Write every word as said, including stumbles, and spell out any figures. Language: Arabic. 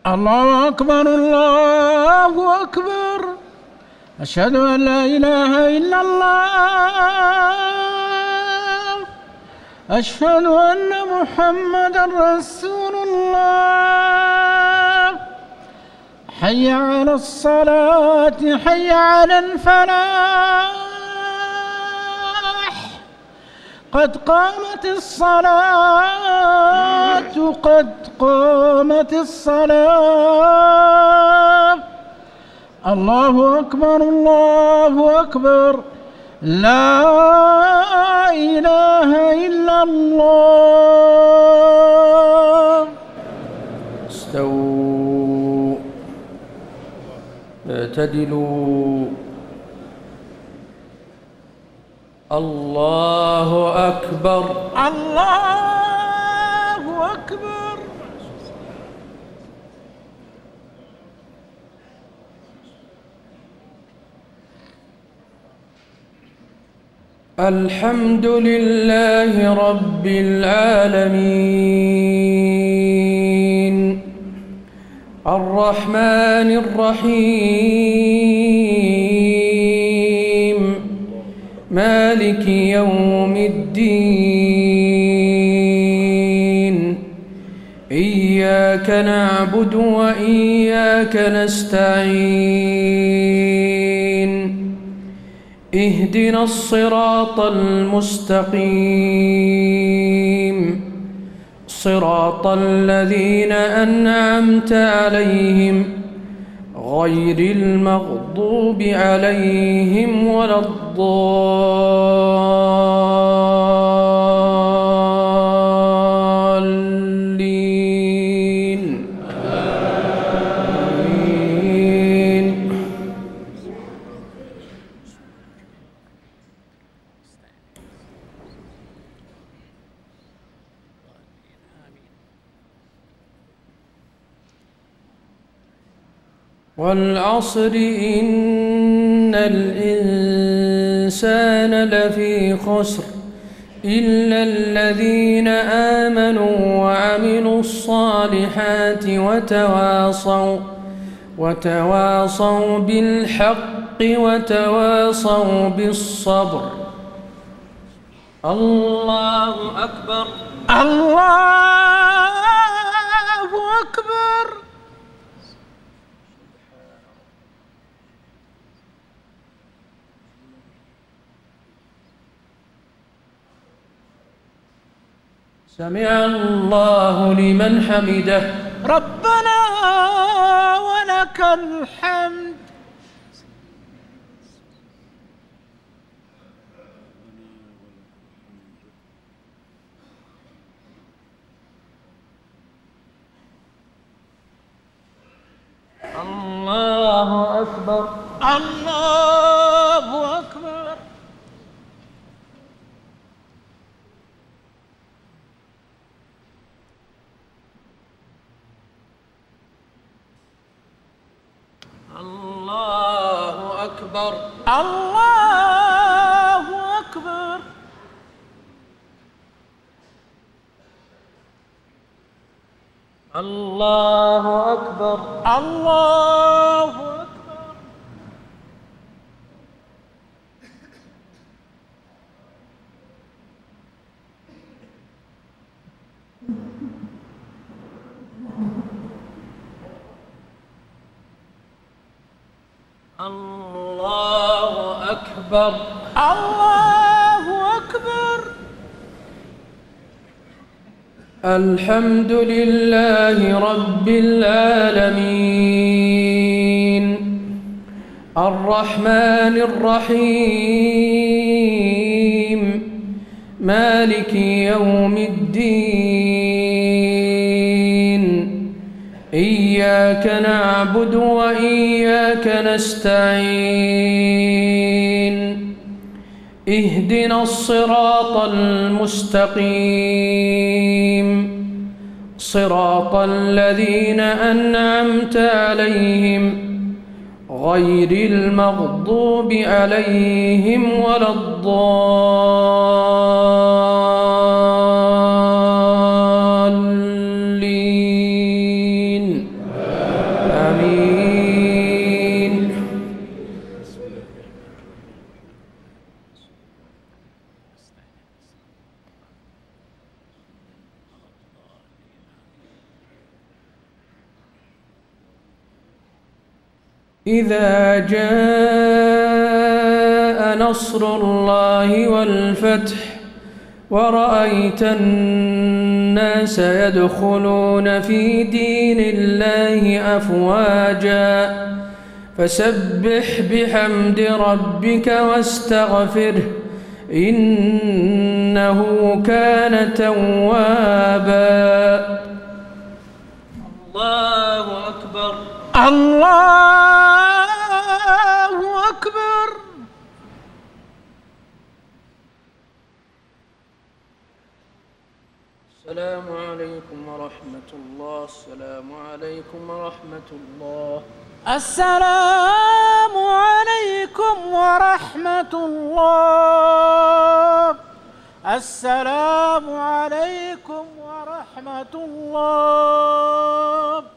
الله أكبر الله أكبر. أشهد أن لا إله إلا الله. أشهد أن محمدًا رسول الله. حي على الصلاة حي على الفلاح. قد قامت الصلاة قد قامت الصلاة. الله أكبر الله أكبر. لا إله إلا الله. استووا اعتدلوا. الله أكبر الله أكبر. الحمد لله رب العالمين الرحمن الرحيم مالك يوم الدين. إياك نعبد وإياك نستعين. اهدنا الصراط المستقيم صراط الذين أنعمت عليهم غير المغضوب عليهم ولا الضالين. آمين. والعصر إن الإنسان لفي خسر إلا الذين آمنوا وعملوا الصالحات وتواصوا وتواصوا بالحق وتواصوا بالصبر. الله أكبر الله أكبر. سمع الله لمن حمده. ربنا ولك الحمد. الله أكبر الله أكبر. الله أكبر الله أكبر. الله أكبر الله أكبر. الله أكبر الله أكبر. الحمد لله رب العالمين الرحمن الرحيم مالك يوم الدين. إياك نعبد وإياك نستعين. اهدنا الصراط المستقيم صراط الذين أنعمت عليهم غير المغضوب عليهم ولا الضالين. إذا جاء نصر الله والفتح ورأيت الناس يدخلون في دين الله أفواجا فسبح بحمد ربك واستغفره إنه كان توابا. الله أكبر. الله أكبر. السلام عليكم ورحمة الله. السلام عليكم ورحمة الله. السلام عليكم ورحمة الله. السلام عليكم ورحمة الله.